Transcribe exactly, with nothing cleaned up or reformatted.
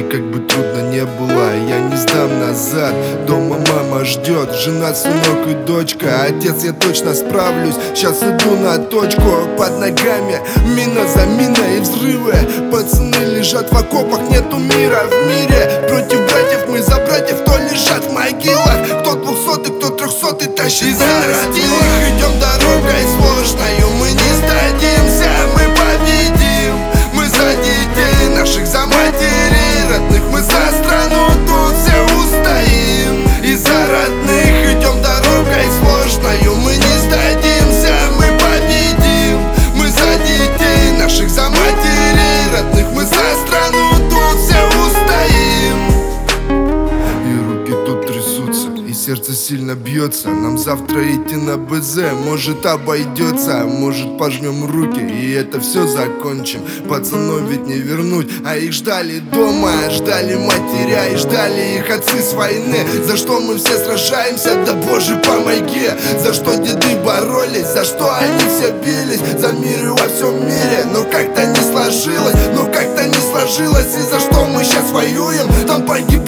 как бы трудно не было, я не сдам назад. Дома мама ждет, жена, сынок и дочка. Отец, я точно справлюсь, сейчас иду на точку. Под ногами мина за миной и взрывы. Пацаны лежат в окопах, нету мира в мире. Против братьев, мы за братьев, кто лежат в могилах. Кто двухсотый, кто трехсотый, тащит за родных. Идем дорогой сложною, мы не сдадимся, мы победим. Мы за детей наших, за матерей родных, мы за страну тут все устоим. И за родных идем дорогой сложною, мы не сдадимся, мы победим. Мы за детей наших, за матерей родных, мы за страну тут все устоим. И руки тут трясутся, и сердце сильно бьется. Нам завтра идти на БЗ, может обойдется. Может пожмем руки и это все закончим. Пацанов ведь не вернуть, а их ждали дома. Ждали матеря и ждали их отцы с войны. За что мы все сражаемся, да Боже помоги. За что деды боролись, за что они все бились. За мир и во всем мире, но как-то не сложилось. Но как-то не сложилось, и за что мы сейчас воюем. Там погиб